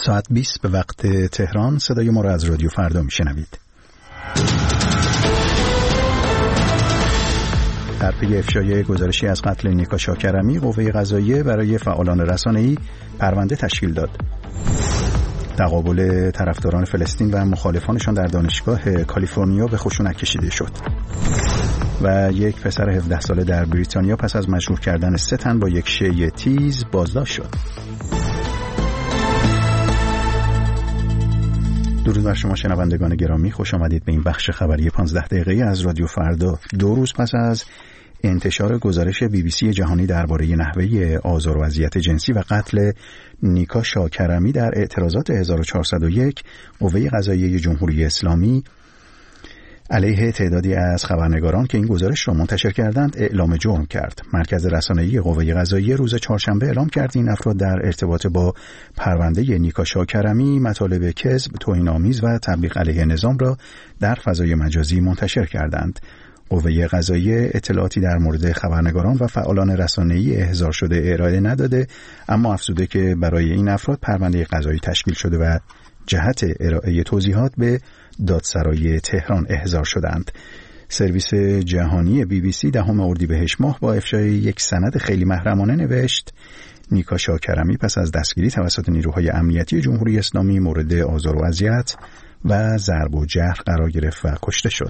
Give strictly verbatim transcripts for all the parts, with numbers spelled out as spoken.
ساعت بیست به وقت تهران. صدای ما را از رادیو فردا میشنوید. در پی افشای گزارشی از قتل نیکا شاکرمی، قوه قضاییه برای فعالان رسانه‌ای پرونده تشکیل داد. تقابل طرفداران فلسطین و مخالفانشان در دانشگاه کالیفرنیا به خشونت کشیده شد. و یک پسر هفده ساله در بریتانیا پس از مجروح کردن سه تن با یک شی تیز بازداشت شد. درود بر شما شنوندگان گرامی، خوش آمدید به این بخش خبری پانزده دقیقه‌ای از رادیو فردا. دو روز پس از انتشار گزارش بی بی سی جهانی درباره نحوه آزار و اذیت جنسی و قتل نیکا شاکرمی در اعتراضات هزار و چهارصد و یک، قوه قضاییه جمهوری اسلامی علیه تعدادی از خبرنگاران که این گزارش را منتشر کردند اعلام جرم کرد. مرکز رسانه‌ای قوه قضاییه روز چهارشنبه اعلام کرد این افراد در ارتباط با پرونده نیکا شاکرمی مطالب کذب، توهین‌آمیز و تبلیغ علیه نظام را در فضای مجازی منتشر کردند. قوه قضاییه اطلاعاتی در مورد خبرنگاران و فعالان رسانه‌ای احضار شده ارائه نداده، اما افزوده که برای این افراد پرونده قضایی تشکیل شده و جهت ارائه توضیحات به دادسرای تهران احضار شدند. سرویس جهانی بی بی سی دهم اردیبهشت ماه با افشای یک سند خیلی محرمانه نوشت نیکا شاکرمی پس از دستگیری توسط نیروهای امنیتی جمهوری اسلامی مورد آزار و اذیت و ضرب و جرح قرار گرفت و کشته شد.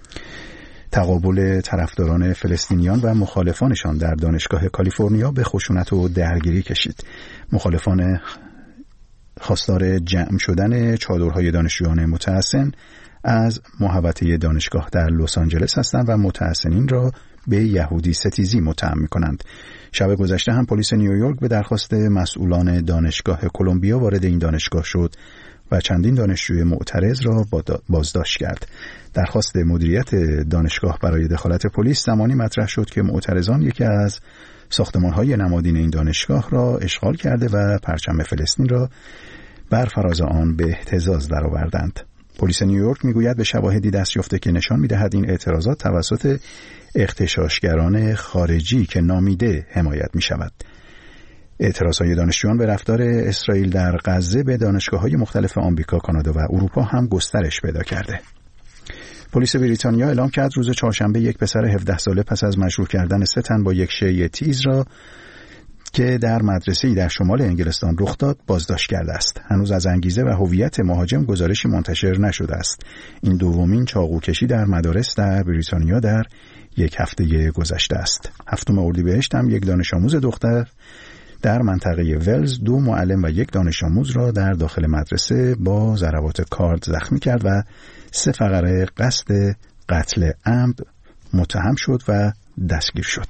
تقابل طرفداران فلسطینیان و مخالفانشان در دانشگاه کالیفرنیا به خشونت و درگیری کشید. مخالفان خواستار جمع شدن چادرهای دانشجویان متحسن از محوطه دانشگاه در لس آنجلس هستند و متحسنین را به یهودی ستیزی متهم می‌کنند. شب گذشته هم پلیس نیویورک به درخواست مسئولان دانشگاه کلمبیا وارد این دانشگاه شد و چندین دانشجوی معترض را بازداشت کرد. درخواست مدیریت دانشگاه برای دخالت پلیس زمانی مطرح شد که معترضان یکی از ساختمان‌های نمادین این دانشگاه را اشغال کرده و پرچم فلسطین را بر فراز آن به اهتزاز درآوردند. پلیس نیویورک میگوید به شواهدی دست یافته که نشان می‌دهد این اعتراضات توسط اغتشاشگران خارجی که نامیده حمایت می‌شود. اعتراضهای دانشجویان به رفتار اسرائیل در غزه به دانشگاه‌های مختلف آمریکا، کانادا و اروپا هم گسترش پیدا کرده. پلیس بریتانیا اعلام کرد روز چهارشنبه یک پسر هفده ساله پس از مجروح کردن سه تن با یک شی تیز را که در مدرسه‌ای در شمال انگلستان رخ داد بازداشت کرده است. هنوز از انگیزه و هویت مهاجم گزارشی منتشر نشده است. این دومین چاقوکشی در مدارس در بریتانیا در یک هفته گذشته است. هفتم اردیبهشت هم یک دانش آموز دختر در منطقه ولز دو معلم و یک دانش آموز را در داخل مدرسه با ضربات کارد زخمی کرد و سه فقره قصد قتل عمد متهم شد و دستگیر شد.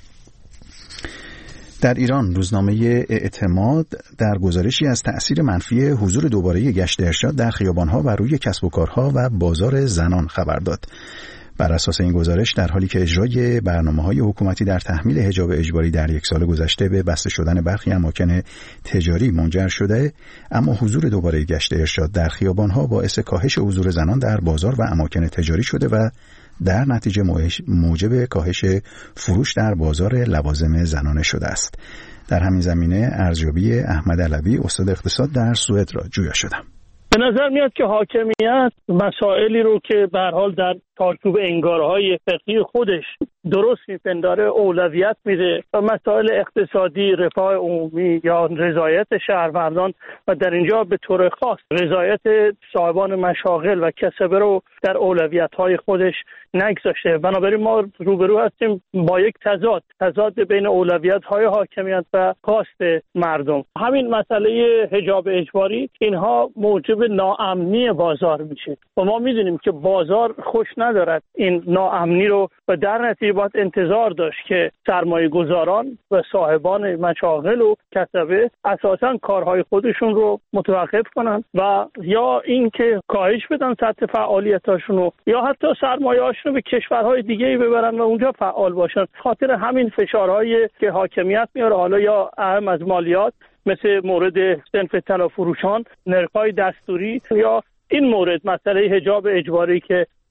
در ایران روزنامه اعتماد در گزارشی از تأثیر منفی حضور دوباره گشت ارشاد در خیابان‌ها و روی کسب و کارها و بازار زنان خبر داد. بر اساس این گزارش در حالی که اجرای برنامه‌های حکومتی در تحمیل حجاب اجباری در یک سال گذشته به بسته شدن برخی اماکن تجاری منجر شده، اما حضور دوباره گشت ارشاد در خیابان‌ها باعث کاهش حضور زنان در بازار و اماکن تجاری شده و در نتیجه موجب کاهش فروش در بازار لوازم زنانه شده است. در همین زمینه ارزیابی احمد علوی استاد اقتصاد در سوئد را جویا شدم. به نظر میاد که حاکمیت مسائلی رو که به هر حال در چارچوب انگارهای فقهی خودش درست میپنداره اولویت میده و مسائل اقتصادی، رفاه عمومی یا رضایت شهروندان و در اینجا به طور خاص رضایت صاحبان مشاغل و کسبه رو در اولویت‌های خودش نگذاشته. بنابراین ما روبرو هستیم با یک تضاد تضاد بین اولویت‌های حاکمیت و خواست مردم. همین مسئله حجاب اجباری اینها موجب ناامنی بازار میشه و ما میدونیم که بازار خوش ندارد این ناامنی رو و در نتیجه باید انتظار داشت که سرمایه گذاران و صاحبان مشاغل و کسبه اساساً کارهای خودشون رو متوقف کنن و یا اینکه کاهش بدن سطح فعالیتاشون رو یا حتی سرمایه‌هاشون رو به کشورهای دیگه‌ای ببرن و اونجا فعال باشن. خاطر همین فشارهایی که حاکمیت میاره، حالا یا اهم از مالیات مثل مورد صنف طلا فروشان، نرخ‌های دستوری یا این مورد مسئله حجاب اجباری که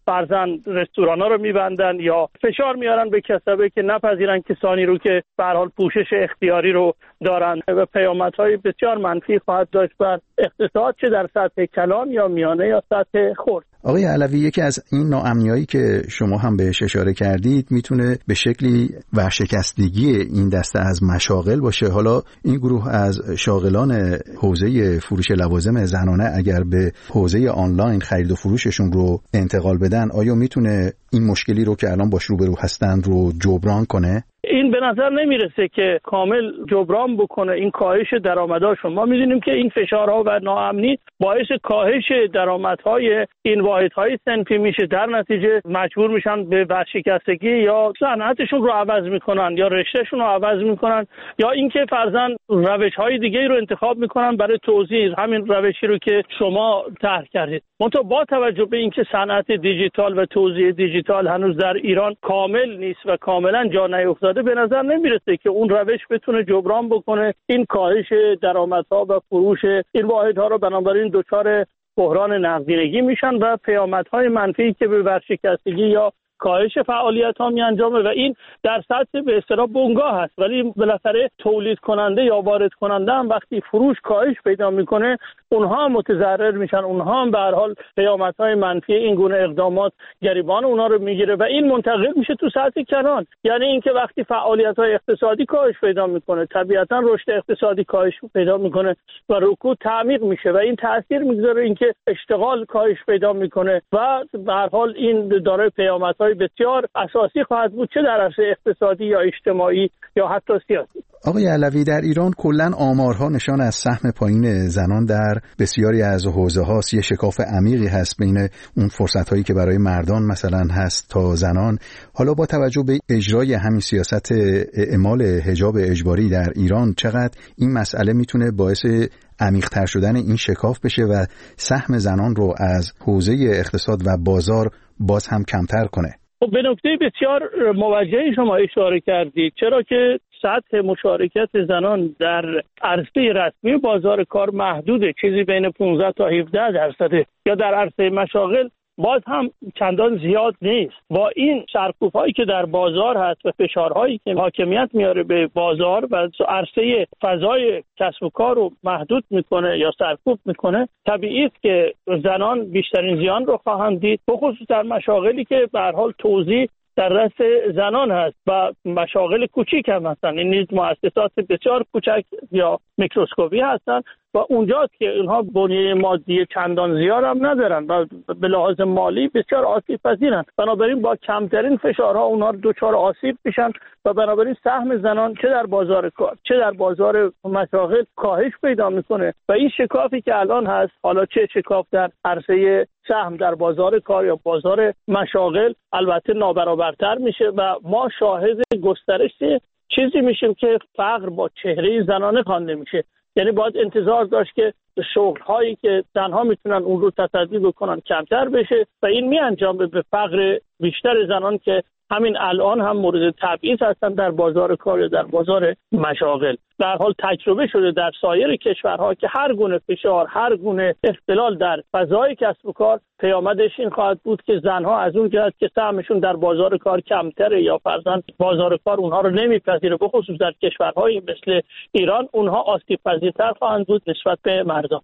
فرزند رستورانا رو میبندن یا فشار میارن به کسبه که نپذیرن کسانی رو که به هر حال پوشش اختیاری رو دارن و پیامدهای بسیار منفی خواهد داشت بر اقتصاد، چه در سطح کلان یا میانه یا سطح خرد. آقای علوی، یکی از این ناامنیایی که شما هم بهش اشاره کردید میتونه به شکلی ورشکستگی این دسته از مشاغل باشه. حالا این گروه از شاغلان حوزه فروش لوازم زنانه اگر به حوزه آنلاین خرید و فروششون رو انتقال بدن، آیا میتونه این مشکلی رو که الان باش روبرو هستن رو جبران کنه؟ این به نظر نمیرسه که کامل جبران بکنه این کاهش درآمدهاشون. ما میدونیم که این فشارها و ناامنی باعث کاهش درآمدهای این واحدهای صنفی میشه، در نتیجه مجبور میشن به ورشکستگی یا صنعتشون رو عوض میکنن یا رشتهشون رو عوض میکنن یا اینکه فرضاً روشهای دیگه رو انتخاب میکنن برای توزیع همین روشی رو که شما طرح کردید. منتها با توجه به اینکه صنعت دیجیتال و توزیع دیجیتال هنوز در ایران کامل نیست و کاملا جا نیفتاده، به نظر نمیرسه که اون روش بتونه جبران بکنه این کاهش درآمدها و فروش این واحدها رو. بنابراین دچار بحران نقدینگی میشن و پیامدهای منفی که به ورشکستگی یا کاهش فعالیت ها می انجامه و این در سطح به اصطلاح بنگاه هست، ولی بالاخره تولید کننده یا وارد کننده هم وقتی فروش کاهش پیدا میکنه اونها هم متضرر میشن، اونها هم به هر حال پیامدهای منفی این گونه اقدامات گریبان اونها رو میگیره و این منتقل میشه تو سطح کلان. یعنی اینکه وقتی فعالیت‌های اقتصادی کاهش پیدا میکنه، طبیعتاً رشد اقتصادی کاهش پیدا میکنه و رکود تعمیق میشه و این تاثیر میگذاره اینکه اشتغال کاهش پیدا میکنه و به هر حال این دارای پیامدهای بسیار اساسی خواهد بود، چه در عرصه اقتصادی یا اجتماعی یا حتی سیاسی. آقای علوی، در ایران کلاً آمارها نشان از سهم پایین زنان در بسیاری از حوزه هاست. یه شکاف عمیقی هست بین اون فرصت هایی که برای مردان مثلا هست تا زنان. حالا با توجه به اجرای همین سیاست اعمال حجاب اجباری در ایران، چقدر این مسئله میتونه باعث عمیق‌تر شدن این شکاف بشه و سهم زنان رو از حوزه اقتصاد و بازار باز هم کمتر کنه؟ خب به نکته بسیار موجهی شما اشاره کردید، چرا که سطح مشارکت زنان در عرصه رسمی بازار کار محدوده، چیزی بین پانزده تا هفده درصده، یا در عرصه مشاغل باز هم چندان زیاد نیست. با این سرکوب‌هایی که در بازار هست و فشارهایی که حاکمیت میاره به بازار و عرصه فضای کسب و کار رو محدود میکنه یا سرکوب میکنه، طبیعی است که زنان بیشترین زیان رو خواهند دید، بخصوص در مشاغلی که به هر حال توزیع در رأس زنان هست و مشاغل کوچیک هم هستن. این نیز مؤسسات بسیار کوچک یا میکروسکوپی هستن و اونجاست که اینها بنیه مادی چندان زیاد هم ندارن و به لحاظ مالی بسیار آسیب پذیرن. بنابراین با کمترین فشارها اونها دچار آسیب میشن و بنابراین سهم زنان چه در بازار کار چه در بازار مشاغل کاهش پیدا میکنه و این شکافی که الان هست، حالا چه شکاف در عرصه سهم در بازار کار یا بازار مشاغل، البته نابرابرتر میشه و ما شاهد گسترش چیزی میشیم که فقر با چهره زنانه خوانده میشه. یعنی باید انتظار داشت که شغل هایی که زنها میتونن اون رو تصدی بکنن کمتر بشه و این می انجامه به فقر بیشتر زنان که همین الان هم مورد تبعیض هستن در بازار کار یا در بازار مشاغل. در حال تجربه شده در سایر کشورها که هر گونه فشار، هر گونه اختلال در فضای کسب و کار پیامدش این خواهد بود که زنها از اون جهت که سهمشون در بازار کار کمتره یا فرضاً بازار کار اونها رو نمیپذیره، به خصوص در کشورهایی مثل ایران، اونها آسیب پذیرتر خواهند بود نسبت به مردان.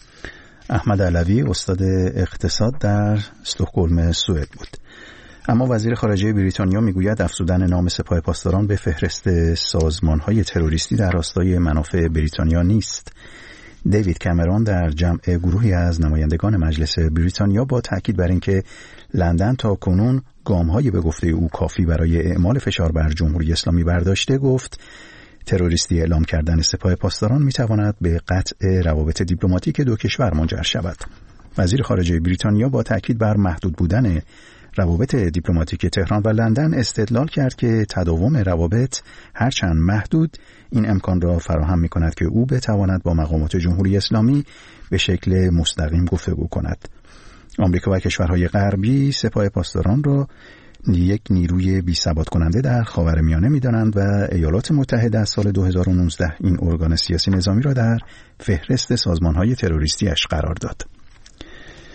احمد علوی، استاد اقتصاد در استکهلم سوئد بود. اما وزیر خارجه بریتانیا میگوید افزودن نام سپاه پاسداران به فهرست سازمان‌های تروریستی در راستای منافع بریتانیا نیست. دیوید کامرون در جمع گروهی از نمایندگان مجلس بریتانیا با تاکید بر اینکه لندن تا کنون گام‌های به گفته او کافی برای اعمال فشار بر جمهوری اسلامی برداشته، گفت تروریستی اعلام کردن سپاه پاسداران میتواند به قطع روابط دیپلماتیک دو کشور منجر شود. وزیر خارجه بریتانیا با تاکید بر محدود بودن روابط دیپلماتیک تهران و لندن استدلال کرد که تداوم روابط هرچند محدود این امکان را فراهم می کند که او بتواند با مقامات جمهوری اسلامی به شکل مستقیم گفتگو کند. آمریکا و کشورهای غربی سپاه پاسداران را یک نیروی بی ثبات کننده در خاورمیانه می دانند و ایالات متحده از سال دو هزار و نوزده این ارگان سیاسی نظامی را در فهرست سازمانهای تروریستی اش قرار داد.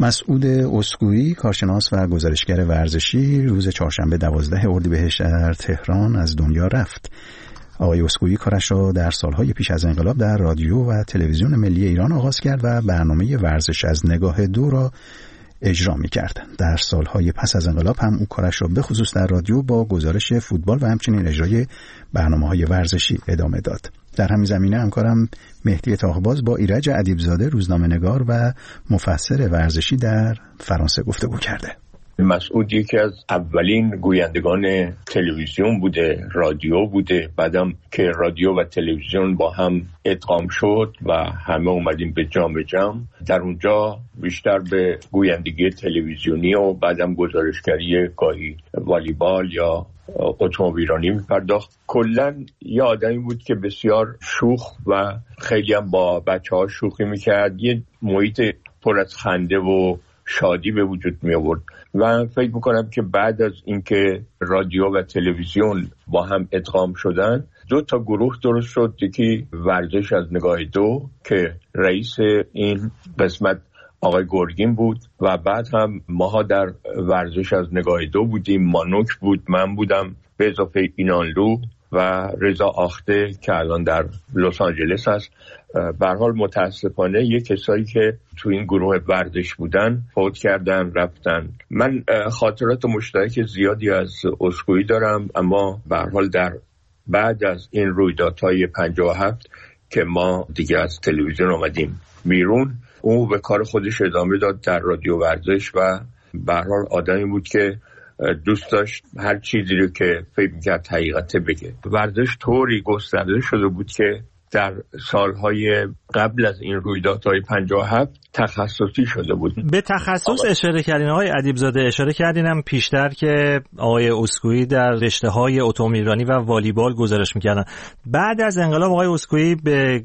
مسعود اسکوئی، کارشناس و گزارشگر ورزشی، روز چهارشنبه دوازده اردیبهشت در تهران از دنیا رفت. آقای اسکوئی کارش را در سالهای پیش از انقلاب در رادیو و تلویزیون ملی ایران آغاز کرد و برنامه ورزش از نگاه دو را اجرا می‌کرد. در سالهای پس از انقلاب هم او کارش را به خصوص در رادیو با گزارش فوتبال و همچنین اجرای برنامه‌های ورزشی ادامه داد. در همین زمینه همکارم مهدی طاهرباز با ایرج ادیبزاده، روزنامه‌نگار و مفسر ورزشی در فرانسه گفتگو کرده. مسعود یکی از اولین گویندگان تلویزیون بوده، رادیو بوده. بعدم که رادیو و تلویزیون با هم ادغام شد و همه اومدیم به جام جم، در اونجا بیشتر به گویندگی تلویزیونی و بعدم گزارشگری گاهی والیبال یا اتومبیلرانی می‌پرداخت. کلاً یه آدمی بود که بسیار شوخ و خیلی هم با بچه‌ها شوخی می‌کرد. یه محیط پر از خنده و شادی به وجود می آورد و فکر میکنم که بعد از اینکه رادیو و تلویزیون با هم ادغام شدن، دو تا گروه درست شد. یکی ورزش از نگاه دو که رئیس این قسمت آقای گرگین بود و بعد هم ماها در ورزش از نگاه دو بودیم. مانوک بود، من بودم، به اضافه اینانلو و رضا آخته که الان در لس آنجلس هست. به هر حال متاسفانه یک کسایی که تو این گروه ورزش بودن فوت کردن، رفتن. من خاطرات مشترک زیادی از اسکوئی دارم، اما به هر حال در بعد از این رویدادهای پنجاه و هفت که ما دیگه از تلویزیون اومدیم بیرون، او به کار خودش ادامه داد در رادیو ورزش و به هر حال آدمی بود که دوست داشت هر چیزی رو که فکر می‌کرد حقیقته بگه. ورزش طوری گسترده شده بود که در سالهای قبل از این رویدادهای پنجاه و هفت تخصصی شده بود. به تخصص اشاره کردین آقای ادیبزاده، اشاره کردینم پیشتر که آقای اسکوئی در رشته‌های اتومبیلرانی و والیبال گزارش می‌کردن. بعد از انقلاب آقای اسکوئی به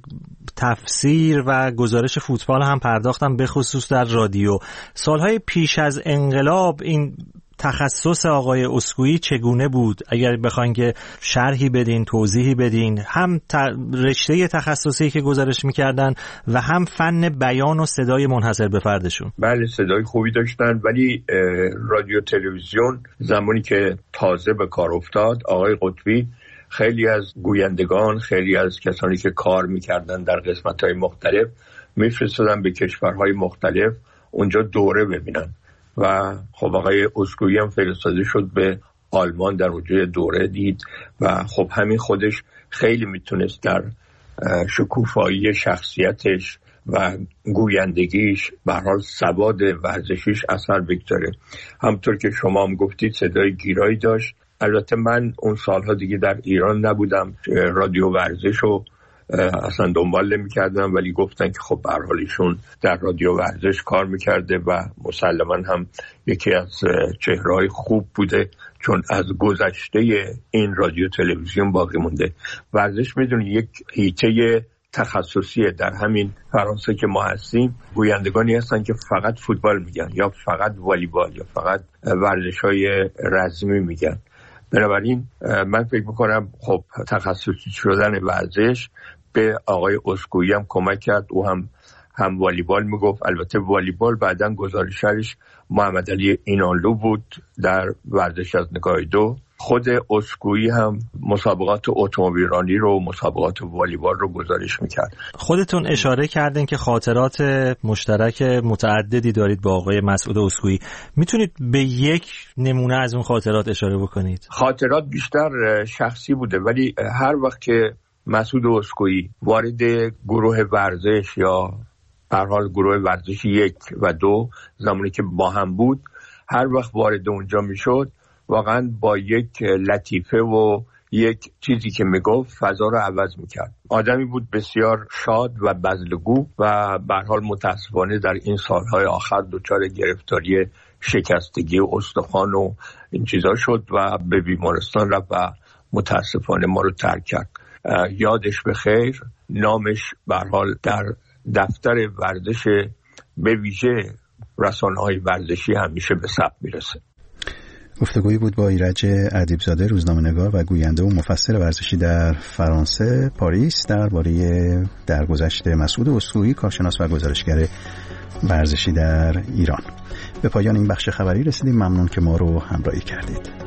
تفسیر و گزارش فوتبال هم پرداختن، به خصوص در رادیو. سالهای پیش از انقلاب این تخصص آقای اسکوئی چگونه بود؟ اگر بخواین که شرحی بدین، توضیحی بدین، هم رشته تخصصی که گزارش میکردن و هم فن بیان و صدای منحصر به فردشون. بله، صدای خوبی داشتن، ولی رادیو تلویزیون زمانی که تازه به کار افتاد، آقای قطبی خیلی از گویندگان، خیلی از کسانی که کار میکردن در قسمت‌های مختلف میفرستادن به کشورهای مختلف اونجا دوره ببینن و خب آقای اسکوئی هم فرستاده شد به آلمان، در اونجا دوره دید و خب همین خودش خیلی میتونست در شکوفایی شخصیتش و گویندگیش، به هر حال سواد ورزشیش اثر بگذاره. همطور که شما هم گفتید صدای گیرایی داشت. البته من اون سالها دیگه در ایران نبودم، رادیو ورزش و اصلا دنبال نمی کردم، ولی گفتن که خب به هر حال ایشون در رادیو ورزش کار میکرده و مسلماً هم یکی از چهره‌های خوب بوده، چون از گذشته این رادیو تلویزیون باقی مونده. ورزش میدونی یک حیطه تخصصیه. در همین فرانسه که ما هستیم گویندگانی هستن که فقط فوتبال میگن یا فقط والیبال یا فقط ورزش‌های رزمی میگن. بنابراین من فکر میکنم خب تخصصی شدن ورزش به آقای اسکوئی هم کمک کرد. او هم هم والیبال میگفت. البته والیبال بعداً گزارشگرش محمد علی اینانلو بود در ورزش از نگاه دو. خود اسکوئی هم مسابقات اتومبیلرانی رو، مسابقات والیبال رو گزارش میکرد. خودتون اشاره کردین که خاطرات مشترک متعددی دارید با آقای مسعود اسکوئی. میتونید به یک نمونه از اون خاطرات اشاره بکنید؟ خاطرات بیشتر شخصی بوده، ولی هر وقت که مسعود اسکوئی وارد گروه ورزش یا به هر حال گروه ورزش یک و دو زمانی که با هم بود، هر وقت وارد اونجا میشد واقعا با یک لطیفه و یک چیزی که میگفت فضا رو عوض میکرد. آدمی بود بسیار شاد و بذل‌گو و به هر حال متاسفانه در این سالهای آخر دچار گرفتاری شکستگی استخوان و این چیزا شد و به بیمارستان رفت و متاسفانه ما رو ترک کرد. یادش بخیر. نامش به هر حال در دفتر ورزش به ویژه رسانه‌های ورزشی همیشه به ثبت میرسه. گفتگویی بود با ایرج ادیبزاده، روزنامه‌نگار و گوینده و مفسر ورزشی در فرانسه پاریس، درباره درگذشت مسعود اسکوئی، کارشناس و گزارشگر ورزشی در ایران. به پایان این بخش خبری رسیدیم. ممنون که ما رو همراهی کردید.